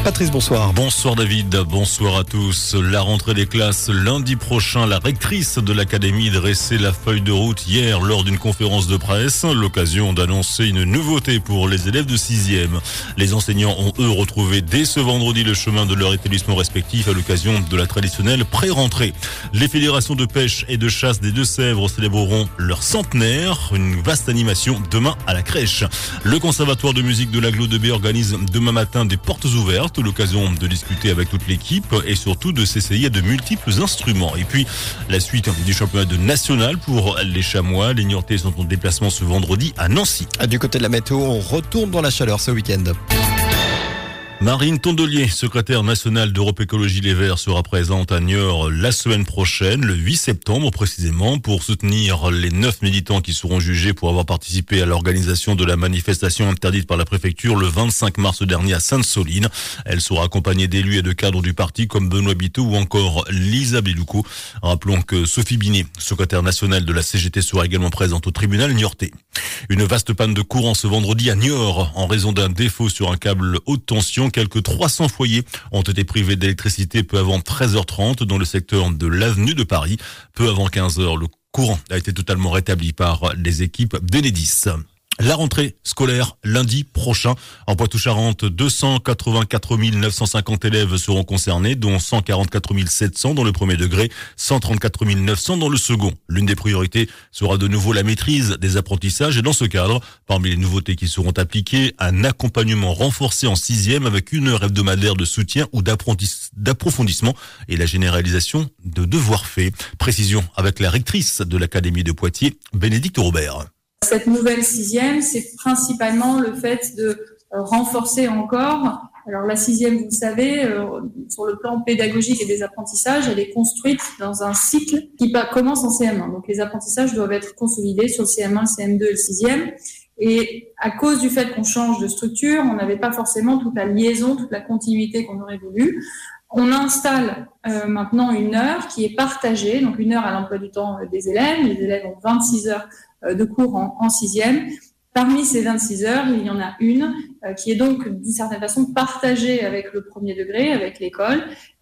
Patrice, bonsoir. Bonsoir David, bonsoir à tous. La rentrée des classes lundi prochain, la rectrice de l'académie dressait la feuille de route hier lors d'une conférence de presse. L'occasion d'annoncer une nouveauté pour les élèves de 6e. Les enseignants ont eux retrouvé dès ce vendredi le chemin de leur établissement respectif à l'occasion de la traditionnelle pré-rentrée. Les fédérations de pêche et de chasse des Deux-Sèvres célébreront leur centenaire. Une vaste animation demain à la crèche. Le conservatoire de musique de l'Aglo de B organise demain matin des portes ouvertes. L'occasion de discuter avec toute l'équipe et surtout de s'essayer à de multiples instruments. Et puis, la suite du championnat national pour les Chamois. Les Niortais sont en déplacement ce vendredi à Nancy. Du côté de la météo, on retourne dans la chaleur ce week-end. Marine Tondelier, secrétaire nationale d'Europe Écologie Les Verts, sera présente à Niort la semaine prochaine, le 8 septembre précisément, pour soutenir les 9 militants qui seront jugés pour avoir participé à l'organisation de la manifestation interdite par la préfecture le 25 mars dernier à Sainte-Soline. Elle sera accompagnée d'élus et de cadres du parti comme Benoît Biteau ou encore Lisa Belouko. Rappelons que Sophie Binet, secrétaire nationale de la CGT, sera également présente au tribunal niortais. Une vaste panne de courant ce vendredi à Niort en raison d'un défaut sur un câble haute tension. Quelques 300 foyers ont été privés d'électricité peu avant 13h30 dans le secteur de l'avenue de Paris. Peu avant 15h, le courant a été totalement rétabli par les équipes d'Enedis. La rentrée scolaire lundi prochain. En Poitou-Charentes, 284 950 élèves seront concernés, dont 144 700 dans le premier degré, 134 900 dans le second. L'une des priorités sera de nouveau la maîtrise des apprentissages et dans ce cadre, parmi les nouveautés qui seront appliquées, un accompagnement renforcé en 6e avec 1 heure hebdomadaire de soutien ou d'approfondissement et la généralisation de devoirs faits. Précision avec la rectrice de l'Académie de Poitiers, Bénédicte Robert. Cette nouvelle 6e, c'est principalement le fait de renforcer encore. Alors la 6e, vous le savez, sur le plan pédagogique et des apprentissages, elle est construite dans un cycle qui commence en CM1. Donc les apprentissages doivent être consolidés sur le CM1, le CM2 et le 6e. Et à cause du fait qu'on change de structure, on n'avait pas forcément toute la liaison, toute la continuité qu'on aurait voulu. On installe maintenant 1 heure qui est partagée, donc 1 heure à l'emploi du temps des élèves. Les élèves ont 26 heures de cours en 6e. Parmi ces 26 heures, il y en a une qui est donc d'une certaine façon partagée avec le premier degré, avec l'école,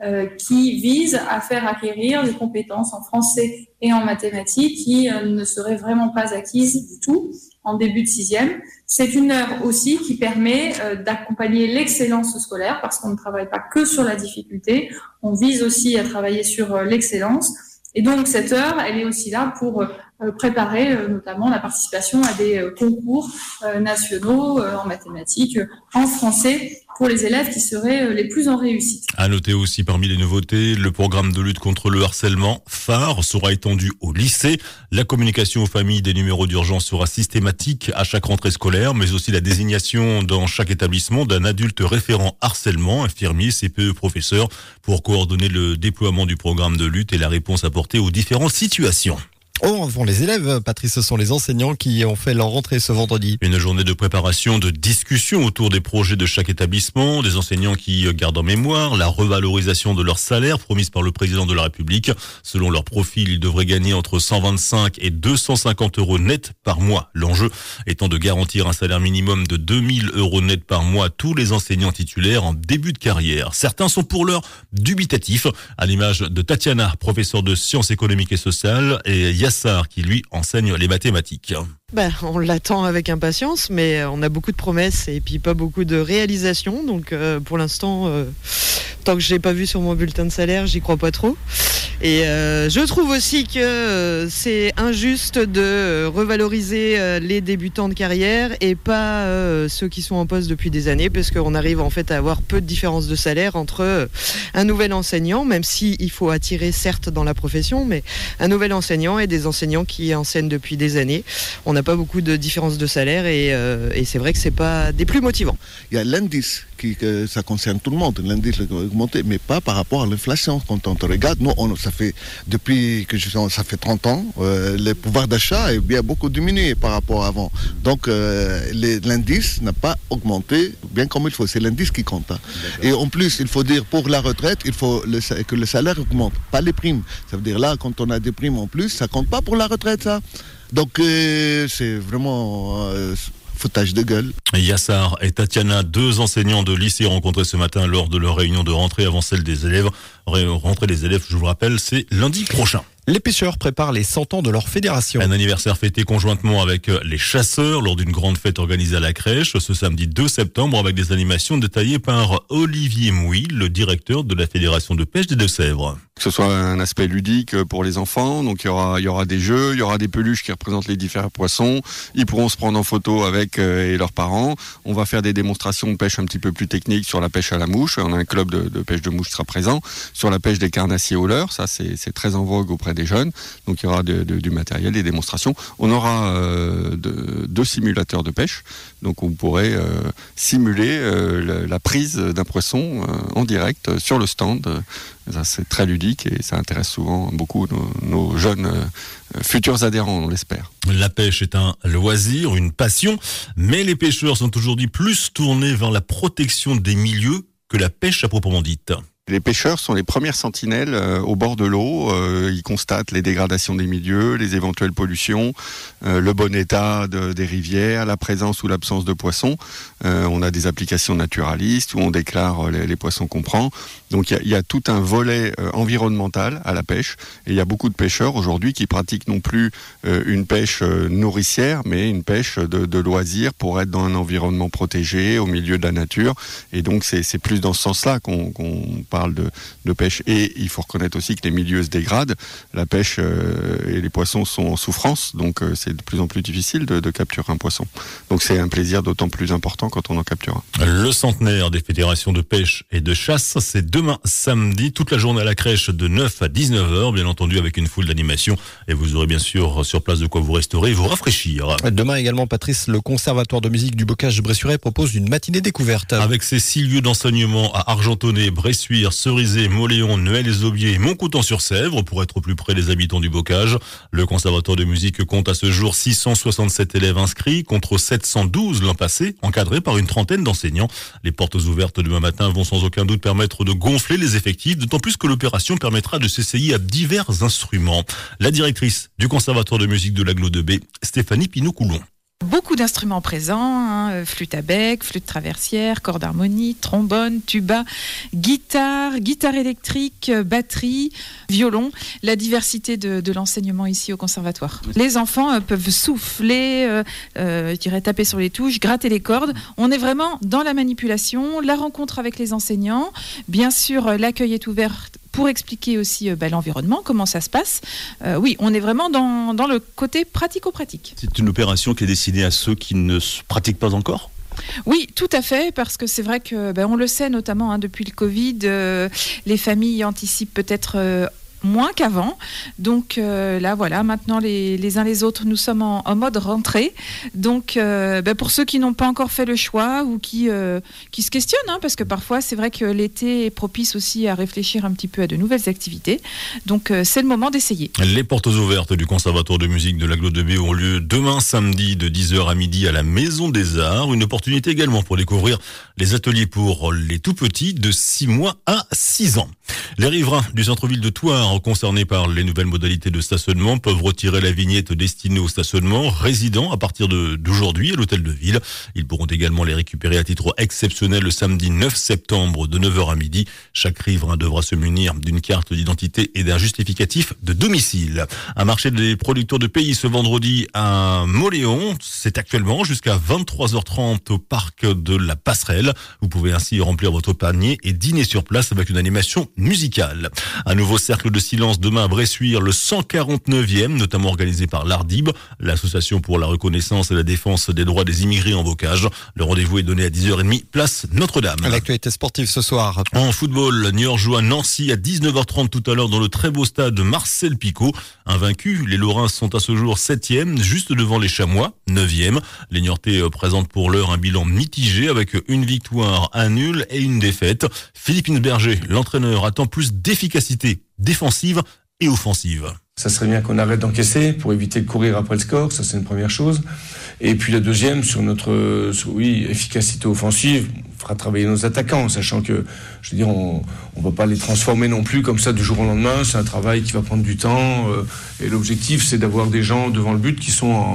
qui vise à faire acquérir des compétences en français et en mathématiques qui ne seraient vraiment pas acquises du tout en début de 6e. C'est 1 heure aussi qui permet d'accompagner l'excellence scolaire parce qu'on ne travaille pas que sur la difficulté, on vise aussi à travailler sur l'excellence. Et donc cette heure, elle est aussi là pour préparer notamment la participation à des concours nationaux en mathématiques, en français, pour les élèves qui seraient les plus en réussite. À noter aussi parmi les nouveautés, le programme de lutte contre le harcèlement phare sera étendu au lycée. La communication aux familles des numéros d'urgence sera systématique à chaque rentrée scolaire, mais aussi la désignation dans chaque établissement d'un adulte référent harcèlement, infirmier, CPE, professeur, pour coordonner le déploiement du programme de lutte et la réponse apportée aux différentes situations. Oh, avant les élèves, Patrice, ce sont les enseignants qui ont fait leur rentrée ce vendredi. Une journée de préparation, de discussion autour des projets de chaque établissement, des enseignants qui gardent en mémoire la revalorisation de leur salaire promise par le président de la République. Selon leur profil, ils devraient gagner entre 125 et 250 euros net par mois. L'enjeu étant de garantir un salaire minimum de 2000 euros net par mois à tous les enseignants titulaires en début de carrière. Certains sont pour l'heure dubitatifs, à l'image de Tatiana, professeure de sciences économiques et sociales, et Yassar, qui lui enseigne les mathématiques. On l'attend avec impatience, mais on a beaucoup de promesses et puis pas beaucoup de réalisations. Donc pour l'instant, tant que je l'ai pas vu sur mon bulletin de salaire, j'y crois pas trop. Et je trouve aussi que c'est injuste de revaloriser les débutants de carrière et pas ceux qui sont en poste depuis des années, parce qu'on arrive en fait à avoir peu de différence de salaire entre un nouvel enseignant, même si il faut attirer certes dans la profession, mais un nouvel enseignant et des enseignants qui enseignent depuis des années. On n'a pas beaucoup de différence de salaire et c'est vrai que c'est pas des plus motivants. Il y a l'indice que ça concerne tout le monde, l'indice a augmenté, mais pas par rapport à l'inflation. Quand on te regarde, nous, ça fait depuis que ça fait 30 ans, le pouvoir d'achat est bien beaucoup diminué par rapport à avant. Donc l'indice n'a pas augmenté bien comme il faut. C'est l'indice qui compte. Hein. Et en plus, il faut dire pour la retraite, il faut que le salaire augmente, pas les primes. Ça veut dire là, quand on a des primes en plus, ça compte pas pour la retraite, ça. Donc c'est vraiment foutage de gueule. Yassar et Tatiana, 2 enseignants de lycée rencontrés ce matin lors de leur réunion de rentrée avant celle des élèves. Rentrée des élèves, je vous rappelle, c'est lundi prochain. Les pêcheurs préparent les 100 ans de leur fédération. Un anniversaire fêté conjointement avec les chasseurs lors d'une grande fête organisée à la crèche ce samedi 2 septembre avec des animations détaillées par Olivier Mouy, le directeur de la Fédération de pêche des Deux-Sèvres. Que ce soit un aspect ludique pour les enfants, donc il y aura des jeux, il y aura des peluches qui représentent les différents poissons, ils pourront se prendre en photo avec et leurs parents. On va faire des démonstrations de pêche un petit peu plus techniques sur la pêche à la mouche, on a un club de pêche de mouche qui sera présent, sur la pêche des carnassiers au leurre, ça c'est très en vogue auprès des jeunes, donc il y aura du matériel, des démonstrations. On aura 2 simulateurs de pêche, donc on pourrait simuler la prise d'un poisson en direct sur le stand. Ça, c'est très ludique et ça intéresse souvent beaucoup nos jeunes futurs adhérents, on l'espère. La pêche est un loisir, une passion, mais les pêcheurs sont aujourd'hui plus tournés vers la protection des milieux que la pêche à proprement dite. Les pêcheurs sont les premières sentinelles au bord de l'eau. Ils constatent les dégradations des milieux, les éventuelles pollutions, le bon état des rivières, la présence ou l'absence de poissons. On a des applications naturalistes où on déclare les poissons qu'on prend. Donc il y a tout un volet environnemental à la pêche. Et il y a beaucoup de pêcheurs aujourd'hui qui pratiquent non plus une pêche nourricière, mais une pêche de loisir pour être dans un environnement protégé, au milieu de la nature. Et donc c'est plus dans ce sens-là qu'on parle de pêche. Et il faut reconnaître aussi que les milieux se dégradent. La pêche et les poissons sont en souffrance, donc c'est de plus en plus difficile de capturer un poisson. Donc c'est un plaisir d'autant plus important quand on en capture un. Le centenaire des fédérations de pêche et de chasse, c'est demain samedi, toute la journée à la crèche de 9 à 19h, bien entendu avec une foule d'animations. Et vous aurez bien sûr sur place de quoi vous restaurer et vous rafraîchir. Demain également, Patrice, le Conservatoire de musique du Bocage-Bressuire propose une matinée découverte. Avec ses 6 lieux d'enseignement à Argentonnet, Bressuire, Cerizay, Mauléon, Noël-les-Aubiers et Montcoutan-sur-Sèvre pour être au plus près des habitants du Bocage. Le Conservatoire de musique compte à ce jour 667 élèves inscrits contre 712 l'an passé, encadrés par une trentaine d'enseignants. Les portes ouvertes demain matin vont sans aucun doute permettre de gonfler les effectifs, d'autant plus que l'opération permettra de s'essayer à divers instruments. La directrice du Conservatoire de musique de l'Aglo de B, Stéphanie Pinot-Coulon. Beaucoup d'instruments présents, flûte à bec, flûte traversière, corde harmonique, trombone, tuba, guitare électrique, batterie, violon, la diversité de l'enseignement ici au conservatoire. Les enfants peuvent souffler, taper sur les touches, gratter les cordes. On est vraiment dans la manipulation, la rencontre avec les enseignants. Bien sûr, l'accueil est ouvert pour expliquer aussi l'environnement, comment ça se passe. Oui, on est vraiment dans le côté pratico-pratique. C'est une opération qui est destinée à ceux qui ne se pratiquent pas encore ? Oui, tout à fait, parce que c'est vrai que on le sait notamment depuis le Covid, les familles anticipent peut-être moins qu'avant. Donc là, voilà, maintenant les uns les autres, nous sommes en mode rentrée. Donc pour ceux qui n'ont pas encore fait le choix ou qui se questionnent, parce que parfois c'est vrai que l'été est propice aussi à réfléchir un petit peu à de nouvelles activités. Donc c'est le moment d'essayer. Les portes ouvertes du Conservatoire de musique de l'Aglo de B ont lieu demain samedi de 10h à midi à la Maison des Arts. Une opportunité également pour découvrir les ateliers pour les tout petits de 6 mois à 6 ans. Les riverains du centre-ville de Thouars concernés par les nouvelles modalités de stationnement peuvent retirer la vignette destinée au stationnement résident à partir d'aujourd'hui à l'hôtel de ville. Ils pourront également les récupérer à titre exceptionnel le samedi 9 septembre de 9h à midi. Chaque riverain devra se munir d'une carte d'identité et d'un justificatif de domicile. Un marché des producteurs de pays ce vendredi à Mauléon. C'est actuellement jusqu'à 23h30 au parc de la Passerelle. Vous pouvez ainsi remplir votre panier et dîner sur place avec une animation musicale. Un nouveau cercle de silence demain à Bressuire, le 149e, notamment organisé par l'ARDIB, l'association pour la reconnaissance et la défense des droits des immigrés en Bocage. Le rendez-vous est donné à 10h30, place Notre-Dame. L'actualité sportive ce soir. En football, Niort joue à Nancy à 19h30 tout à l'heure dans le très beau stade Marcel Picot. Invaincus, les Lorrains sont à ce jour 7e, juste devant les Chamois, 9e. Les Niortais présentent pour l'heure un bilan mitigé avec une victoire, un nul et une défaite. Philippe Insberger, l'entraîneur, attend plus d'efficacité défensive et offensive. Ça serait bien qu'on arrête d'encaisser pour éviter de courir après le score, ça c'est une première chose. Et puis la deuxième, sur notre efficacité offensive, on fera travailler nos attaquants, sachant que, je veux dire, on va pas les transformer non plus comme ça du jour au lendemain, c'est un travail qui va prendre du temps. Et l'objectif, c'est d'avoir des gens devant le but qui sont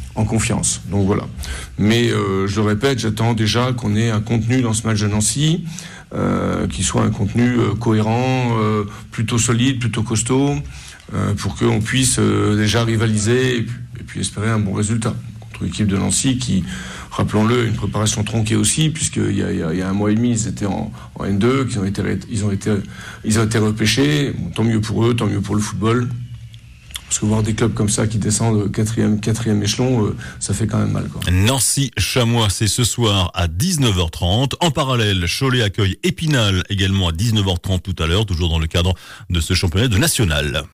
en confiance. Donc voilà. Mais je le répète, j'attends déjà qu'on ait un contenu dans ce match de Nancy, qui soit un contenu cohérent, plutôt solide, plutôt costaud, pour qu'on puisse déjà rivaliser et puis espérer un bon résultat contre l'équipe de Nancy qui, rappelons-le, une préparation tronquée aussi, puisqu'il y a un mois et demi, ils étaient en N2, ils ont été repêchés. Bon, tant mieux pour eux, tant mieux pour le football. Parce que voir des clubs comme ça qui descendent quatrième échelon, ça fait quand même mal, quoi. Nancy-Chamois, c'est ce soir à 19h30. En parallèle, Cholet accueille Épinal également à 19h30 tout à l'heure, toujours dans le cadre de ce championnat de national.